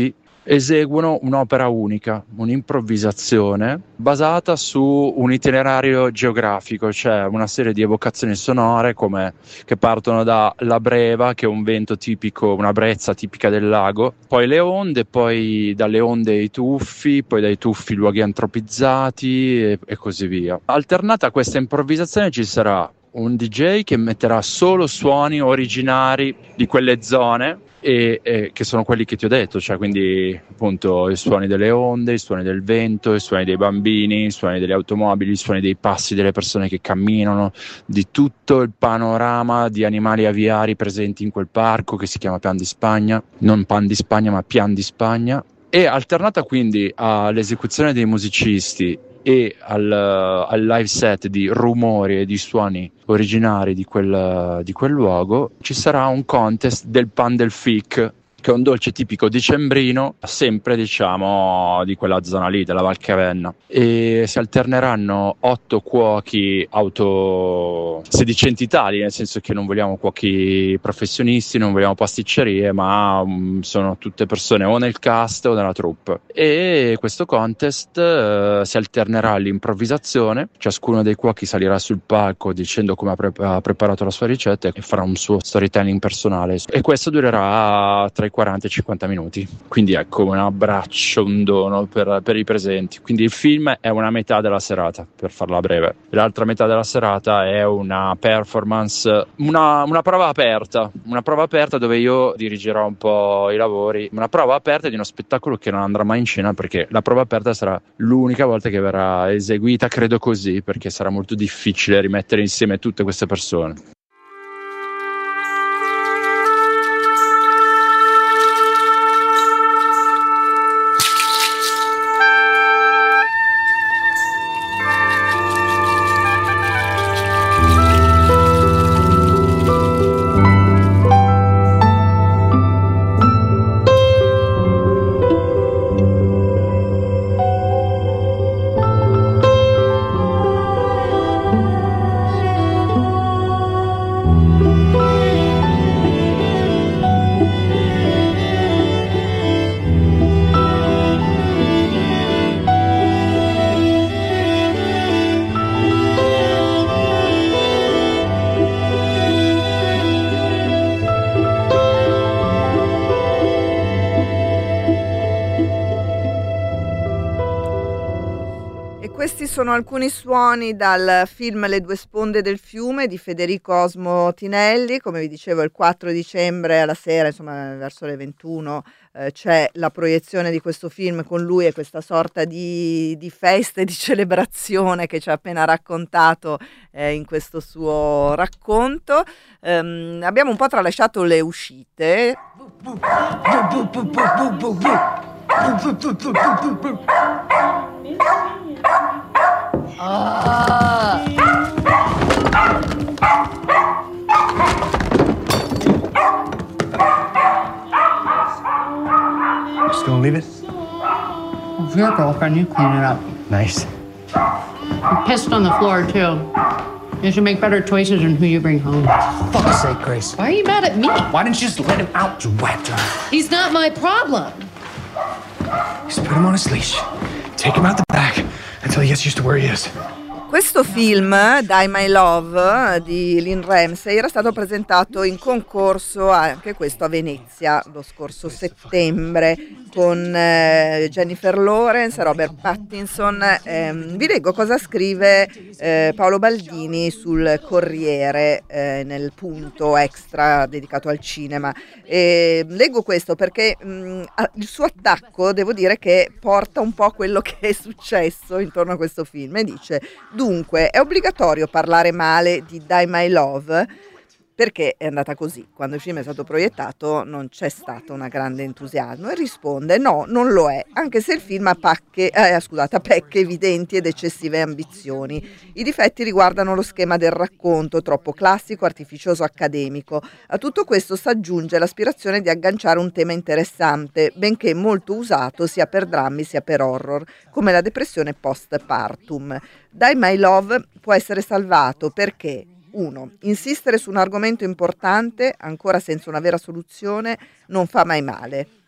eseguono un'opera unica, un'improvvisazione basata su un itinerario geografico, cioè una serie di evocazioni sonore che partono da la breva, che è un vento tipico, una brezza tipica del lago, poi le onde, poi dalle onde i tuffi, poi dai tuffi luoghi antropizzati e così via. Alternata a questa improvvisazione ci sarà un DJ che metterà solo suoni originari di quelle zone e che sono quelli che ti ho detto, cioè quindi appunto i suoni delle onde, i suoni del vento, i suoni dei bambini, i suoni delle automobili, i suoni dei passi delle persone che camminano, di tutto il panorama di animali aviari presenti in quel parco che si chiama Pian di Spagna, non Pan di Spagna ma Pian di Spagna. E alternata quindi all'esecuzione dei musicisti e al live set di rumori e di suoni originari di quel luogo, ci sarà un contest del pan del fic, che è un dolce tipico dicembrino, sempre diciamo di quella zona lì, della Valcavenna, e si alterneranno 8 cuochi autosedicenti tali, nel senso che non vogliamo cuochi professionisti, non vogliamo pasticcerie, ma sono tutte persone o nel cast o nella troupe. E questo contest si alternerà all'improvvisazione, ciascuno dei cuochi salirà sul palco dicendo come ha preparato la sua ricetta e farà un suo storytelling personale, e questo durerà tra i 40 e 50 minuti, quindi ecco un abbraccio, un dono per i presenti. Quindi il film è una metà della serata, per farla breve, l'altra metà della serata è una performance, una prova aperta dove io dirigerò un po' i lavori, una prova aperta di uno spettacolo che non andrà mai in scena, perché la prova aperta sarà l'unica volta che verrà eseguita, credo così, perché sarà molto difficile rimettere insieme tutte queste persone. Sono alcuni suoni dal film Le due sponde del fiume di Federico Osmo Tinelli. Come vi dicevo, il 4 dicembre alla sera, insomma verso le 21, c'è la proiezione di questo film con lui e questa sorta di festa e di celebrazione che ci ha appena raccontato in questo suo racconto. Abbiamo un po' tralasciato le uscite. Just gonna leave it? It's your girlfriend, you clean it up. Nice. You pissed on the floor, too. You should make better choices in who you bring home. For fuck's sake, Grace. Why are you mad at me? Why didn't you just let him out, you wet? He's not my problem. Just put him on his leash. Take him out the back until he gets used to where he is. Questo film, Die My Love, di Lynn Ramsey, era stato presentato in concorso anche questo a Venezia lo scorso settembre con Jennifer Lawrence e Robert Pattinson. Vi leggo cosa scrive Paolo Baldini sul Corriere nel punto extra dedicato al cinema. Leggo questo perché il suo attacco, devo dire, che porta un po' a quello che è successo intorno a questo film, e dice: dunque, è obbligatorio parlare male di Die My Love? Perché è andata così. Quando il film è stato proiettato non c'è stato un grande entusiasmo, e risponde: no, non lo è, anche se il film ha pecche evidenti ed eccessive ambizioni. I difetti riguardano lo schema del racconto, troppo classico, artificioso, accademico. A tutto questo s'aggiunge l'aspirazione di agganciare un tema interessante, benché molto usato sia per drammi sia per horror, come la depressione postpartum. Die My Love può essere salvato perché: 1. Insistere su un argomento importante, ancora senza una vera soluzione, non fa mai male.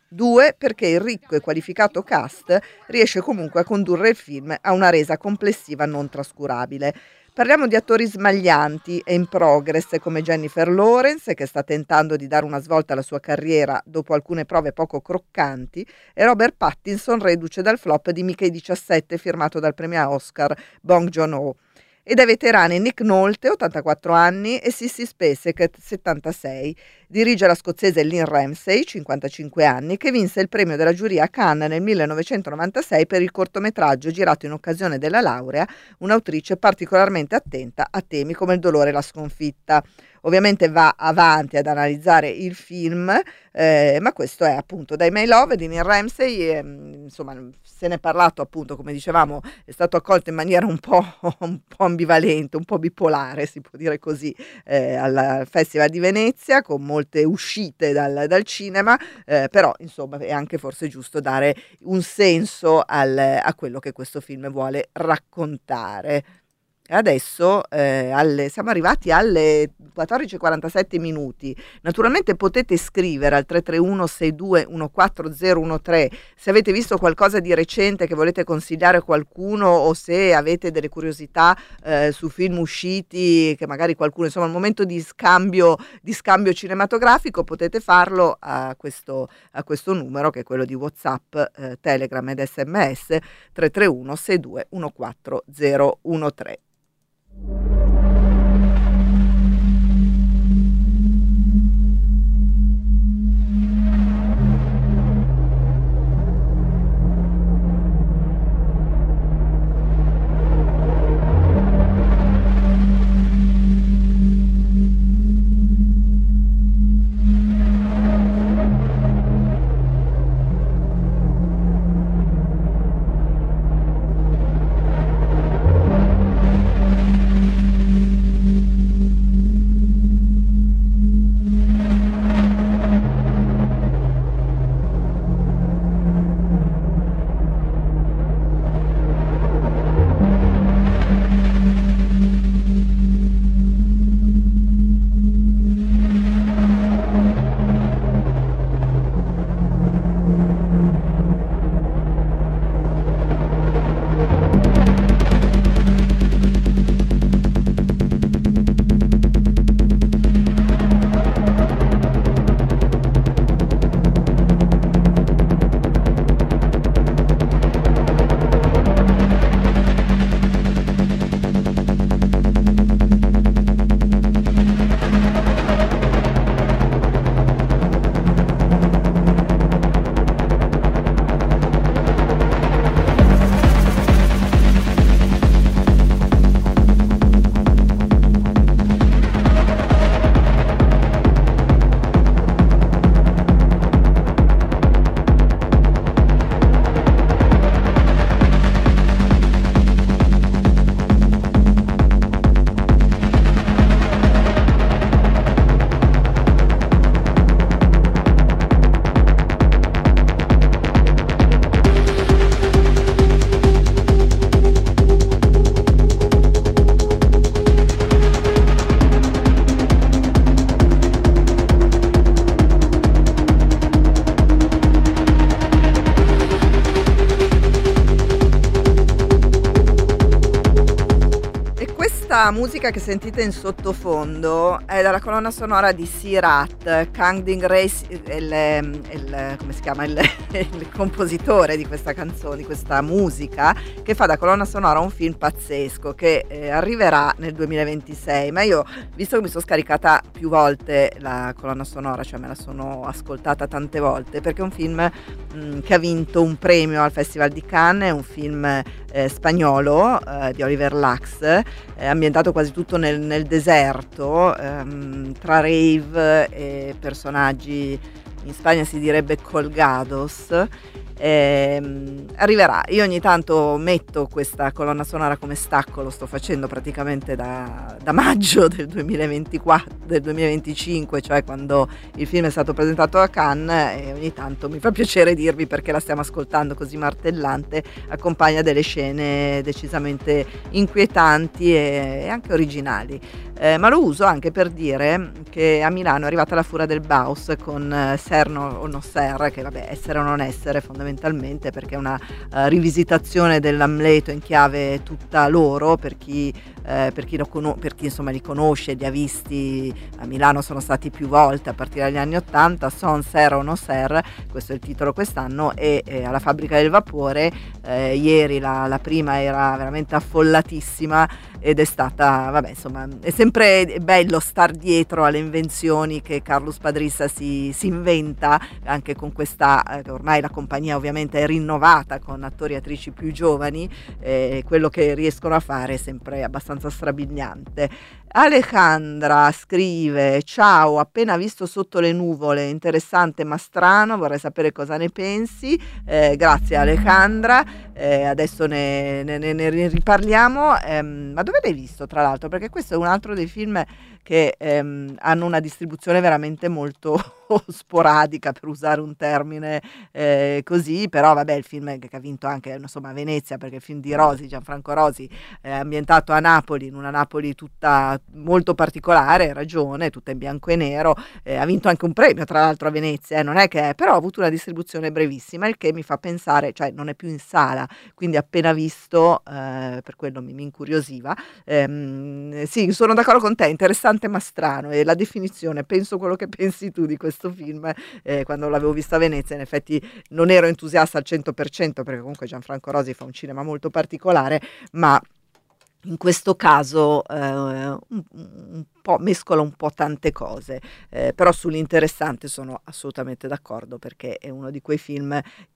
2 perché il ricco e qualificato cast riesce comunque a condurre il film a una resa complessiva non trascurabile. Parliamo di attori smaglianti e in progress come Jennifer Lawrence, che sta tentando di dare una svolta alla sua carriera dopo alcune prove poco croccanti, e Robert Pattinson, reduce dal flop di Mickey 17 firmato dal premio Oscar Bong Joon-ho. E dai veterani Nick Nolte, 84 anni, e Sissy Spacek, 76. Dirige la scozzese Lynn Ramsay, 55 anni, che vinse il premio della giuria a Cannes nel 1996 per il cortometraggio girato in occasione della laurea, un'autrice particolarmente attenta a temi come il dolore e la sconfitta. Ovviamente va avanti ad analizzare il film, ma questo è appunto Dai My Love di Lynn Ramsay, insomma se ne è parlato appunto, come dicevamo, è stato accolto in maniera un po' ambivalente, un po' bipolare, si può dire così, al Festival di Venezia, con molte uscite dal cinema, però insomma è anche forse giusto dare un senso a quello che questo film vuole raccontare. Adesso siamo arrivati alle 14:47 minuti. Naturalmente potete scrivere al 331 62 14013 se avete visto qualcosa di recente che volete consigliare a qualcuno, o se avete delle curiosità su film usciti che magari qualcuno, insomma, al momento di scambio cinematografico, potete farlo a questo numero, che è quello di WhatsApp, Telegram ed SMS 331 62 14013. La musica che sentite in sottofondo è dalla colonna sonora di Sirat. Kang Ding Race, come si chiama, il compositore di questa canzone, di questa musica, che fa da colonna sonora un film pazzesco che arriverà nel 2026. Ma io, visto che mi sono scaricata più volte la colonna sonora, cioè me la sono ascoltata tante volte, perché è un film che ha vinto un premio al Festival di Cannes, è un film spagnolo di Oliver Lacks, ambientato quasi tutto nel deserto, tra rave e personaggi, in Spagna si direbbe colgados, Arriverà. Io ogni tanto metto questa colonna sonora come stacco, lo sto facendo praticamente da maggio del 2025, cioè quando il film è stato presentato a Cannes, e ogni tanto mi fa piacere dirvi perché la stiamo ascoltando così martellante, accompagna delle scene decisamente inquietanti e anche originali. Ma lo uso anche per dire che a Milano è arrivata la Fura del Baus con Serno o no Ser, che vabbè, essere o non essere fondamentalmente, perché è una rivisitazione dell'Amleto in chiave tutta loro, per chi insomma li conosce, li ha visti a Milano, sono stati più volte a partire dagli anni '80, Son Ser o no Ser, questo è il titolo quest'anno, e alla Fabbrica del Vapore ieri la prima era veramente affollatissima, ed è stata, vabbè, insomma, è sempre bello star dietro alle invenzioni che Carlos Padrissa si inventa, anche con questa, ormai la compagnia ovviamente è rinnovata con attori e attrici più giovani, quello che riescono a fare è sempre abbastanza strabiliante. Alejandra scrive: ciao, appena visto Sotto le nuvole, interessante ma strano, vorrei sapere cosa ne pensi. Grazie Alejandra, adesso ne riparliamo. Ma dove l'hai visto, tra l'altro? Perché questo è un altro dei film che hanno una distribuzione veramente molto sporadica, per usare un termine così, però vabbè, il film che ha vinto anche, insomma, a Venezia, perché il film di Rosi, Gianfranco Rosi, è ambientato a Napoli, in una Napoli tutta molto particolare, hai ragione, tutta in bianco e nero, ha vinto anche un premio tra l'altro a Venezia, non è che però ha avuto una distribuzione brevissima, il che mi fa pensare, cioè non è più in sala, quindi appena visto, per quello mi incuriosiva. Sì, sono d'accordo con te, interessante ma strano, e la definizione, penso quello che pensi tu di questo film. Quando l'avevo visto a Venezia in effetti non ero entusiasta al 100%, perché comunque Gianfranco Rosi fa un cinema molto particolare, ma in questo caso un po' mescola un po' tante cose, però sull'interessante sono assolutamente d'accordo, perché è uno di quei film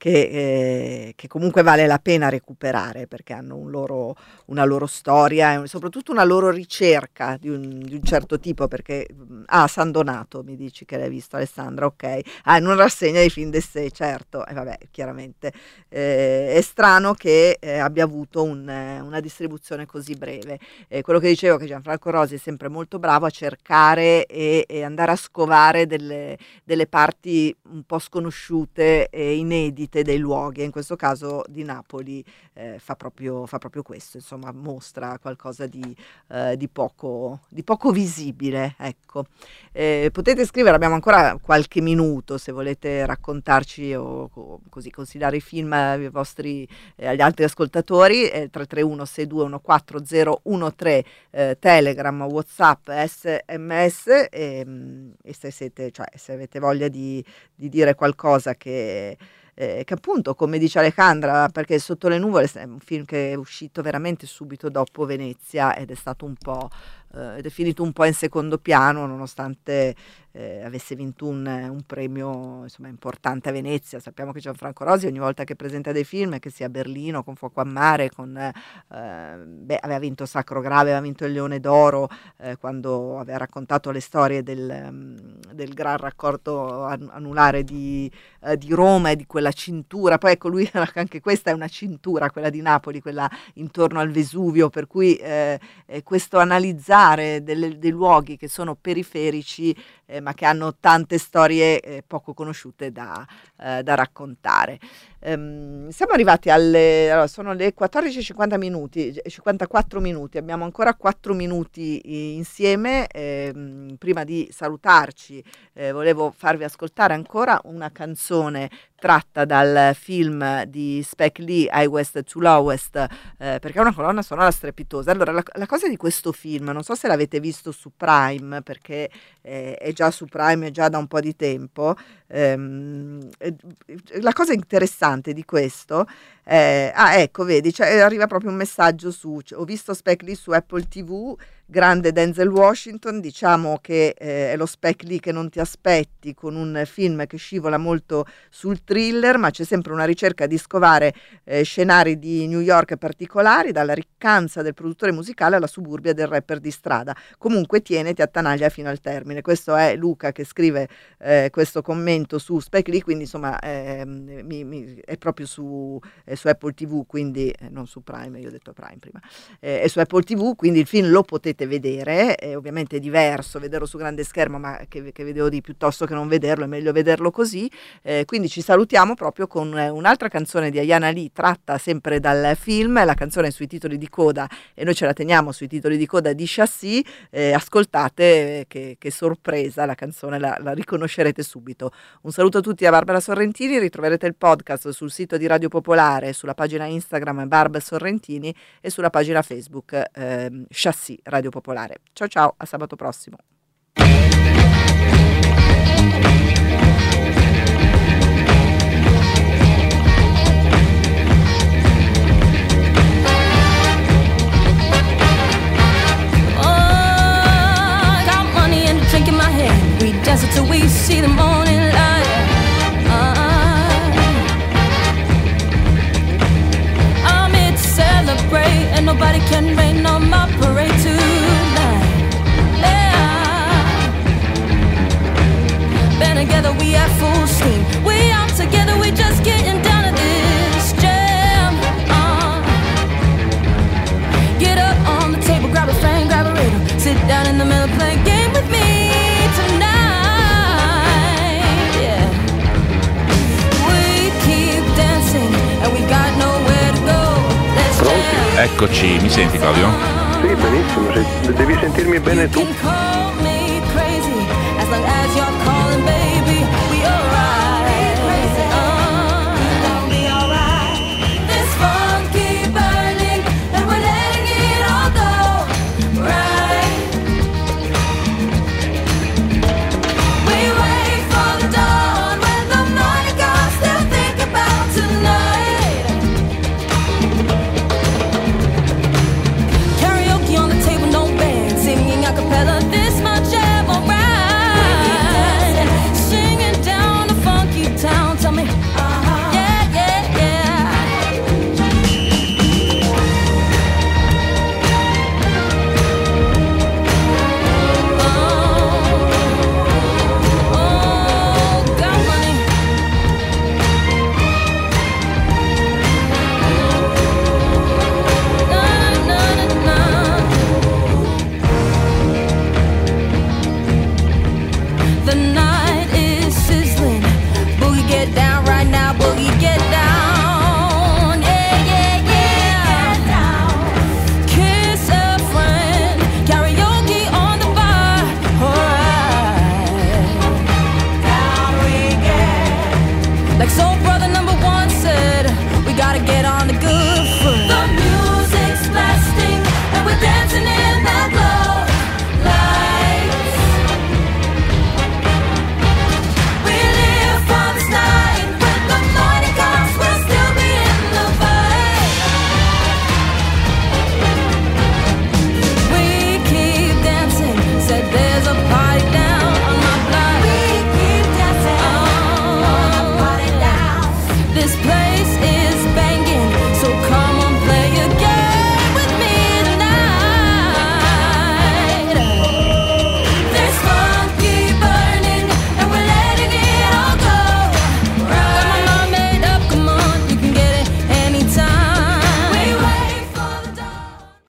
che comunque vale la pena recuperare, perché hanno una loro storia e soprattutto una loro ricerca di un certo tipo, perché San Donato mi dici che l'hai visto, Alessandra, ok, in una rassegna di film d'essè, certo, e vabbè, chiaramente è strano che abbia avuto una distribuzione così breve. Quello che dicevo, che Gianfranco Rosi è sempre molto bravo a cercare e andare a scovare delle parti un po' sconosciute e inedite dei luoghi, e in questo caso di Napoli fa proprio questo, insomma, mostra qualcosa di poco visibile, ecco. Potete scrivere, abbiamo ancora qualche minuto se volete raccontarci o così consigliare i film agli altri ascoltatori, 331 6214013, Telegram, WhatsApp, SMS, e se avete voglia di dire qualcosa che appunto, come dice Alejandra, perché Sotto le nuvole è un film che è uscito veramente subito dopo Venezia ed è stato ed è finito un po' in secondo piano, nonostante avesse vinto un premio, insomma, importante a Venezia. Sappiamo che Gianfranco Rosi ogni volta che presenta dei film, che sia a Berlino con Fuoco a mare, aveva vinto Sacro Grave, aveva vinto il Leone d'Oro, quando aveva raccontato le storie del gran raccordo anulare di Roma e di quella cintura. Poi ecco, lui anche questa è una cintura, quella di Napoli, quella intorno al Vesuvio, per cui questo analizzare dei luoghi che sono periferici, ma che hanno tante storie poco conosciute da raccontare. Siamo arrivati sono le 14:54 minuti, abbiamo ancora 4 minuti insieme. Prima di salutarci volevo farvi ascoltare ancora una canzone tratta dal film di Spike Lee, High West to Low West, perché è una colonna sonora strepitosa. Allora, la cosa di questo film, non so se l'avete visto su Prime, perché è già su Prime, è già da un po' di tempo. La cosa interessante di questo ecco, vedi, arriva proprio un messaggio ho visto Spike Lee su Apple TV, grande Denzel Washington. Diciamo che è lo Spike Lee che non ti aspetti, con un film che scivola molto sul thriller, ma c'è sempre una ricerca di scovare scenari di New York particolari, dalla riccanza del produttore musicale alla suburbia del rapper di strada. Comunque ti attanaglia fino al termine. Questo è Luca che scrive questo commento su Spike Lee, quindi insomma è proprio su Apple TV, quindi non su Prime, io ho detto Prime prima, è su Apple TV, quindi il film lo potete vedere. Ovviamente è diverso vederlo su grande schermo, ma che vedevo di piuttosto che non vederlo, è meglio vederlo così. Quindi ci salutiamo proprio con un'altra canzone di Ayana Lee, tratta sempre dal film. La canzone è sui titoli di coda e noi ce la teniamo sui titoli di coda di Chassis. Ascoltate, che sorpresa, la canzone la riconoscerete subito. Un saluto a tutti da Barbara Sorrentini. Ritroverete il podcast sul sito di Radio Popolare, sulla pagina Instagram Barb Sorrentini e sulla pagina Facebook Chassis Radio Popolare. Ciao ciao, a sabato prossimo. Dance until we see the morning light. I'm here to celebrate, and nobody can rain on my parade tonight. Yeah. Been together, we at full steam. We out together, we just getting down to this jam. Get up on the table, grab a fan, grab a riddle, sit down in the middle, play a game with me tonight. Eccoci, mi senti Claudio? Sì, benissimo, devi sentirmi bene tu.